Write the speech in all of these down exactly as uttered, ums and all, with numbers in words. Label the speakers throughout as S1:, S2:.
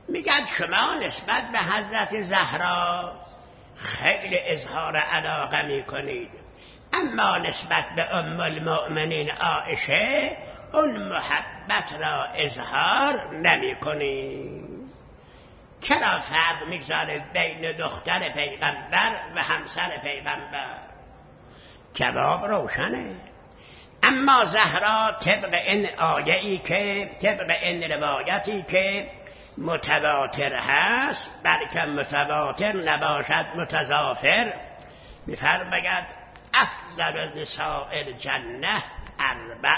S1: میگن شما نسبت به حضرت زهرا خیلی اظهار علاقه میکنید، اما نسبت به ام المؤمنین عایشه اون محبت را اظهار نمیکنید. چرا فرق میگذارید بین دختر پیغمبر و همسر پیغمبر؟ جواب روشنه. اما زهرا طبق این آیه‌ای که طبق این روایتی که متواتر هست، بلکه متواتر نباشد متضافر، می‌فرماید افضل نساء الجنه اربع: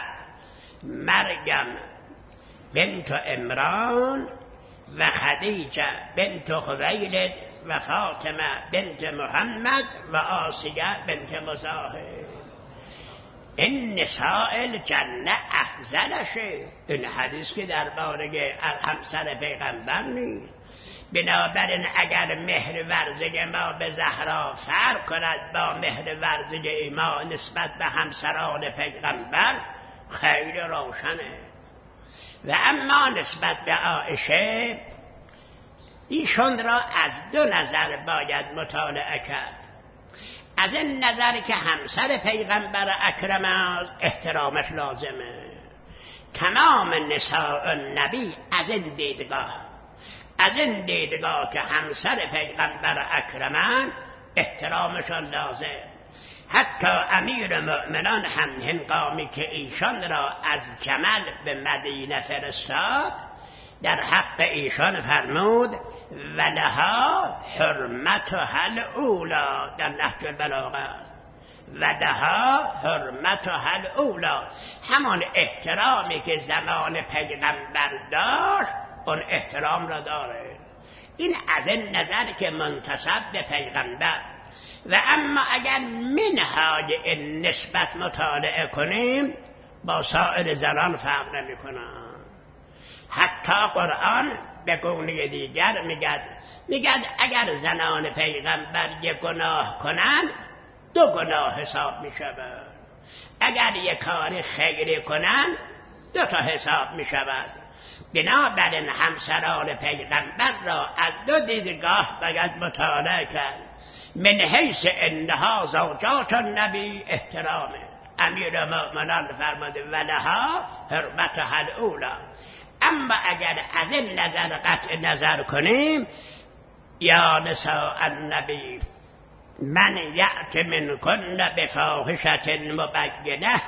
S1: مریم بنت عمران و خدیجه بنت خویلد و فاطمه بنت محمد و آسیه بنت مزاحم. این نساء الجنه افضلشه. این حدیث که درباره همسر پیغمبر نیست. بنابراین اگر مهر ورزه ما به زهرا فرق کند با مهر ورزه ما نسبت به همسران پیغمبر، خیلی روشنه. و اما نسبت به عایشه، ایشون را از دو نظر باید مطالعه کرد. از این نظر که همسر پیغمبر اکرم است، احترامش لازمه. تمام نساء النبی از این دیدگاه از این دیدگاه که همسر پیغمبر اکرمان، احترامشان لازم. حتی امیر مؤمنان هم هنگامی که ایشان را از جمل به مدینه فرستاد، در حق ایشان فرمود ولها حرمتها الاولی، در نهج البلاغه ولها حرمتها الاولی، همان احترامی که زمان پیغمبر داشت اون احترام را داره. این از این نظر که منتسب به پیغمبر. و اما اگر منهای این نسبت مطالعه کنیم، با سایر زنان فرق نمی کنن. حتی قرآن به گونه دیگر میگد میگد اگر زنان پیغمبر یک گناه کنن، دو گناه حساب می شود. اگر یک کار خیری کنن، دو تا حساب می شود. بنابراین همسران پیغمبر را از دو دیدگاه باید مطالعه کرد. من حیث انها زوجات النبی احترامه. امیر مومنان فرموده ولها حرمتها الاولی. اما اگر از این نظر قطع نظر کنیم، یا نساء النبی من یأت منکن بفاحشة مبینة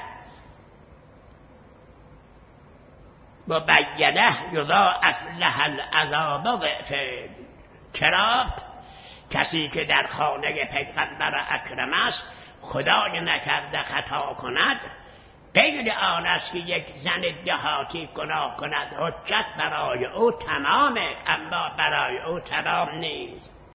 S1: مبینه یضاعف لها العذاب ضعفین. چرا؟ کسی که در خانه پیغمبر اکرم است، خدای نکرده خطا کند، غیر آن است که یک زن دهاتی گناه کند حجت برای او تمامه، اما برای او تمام نیست.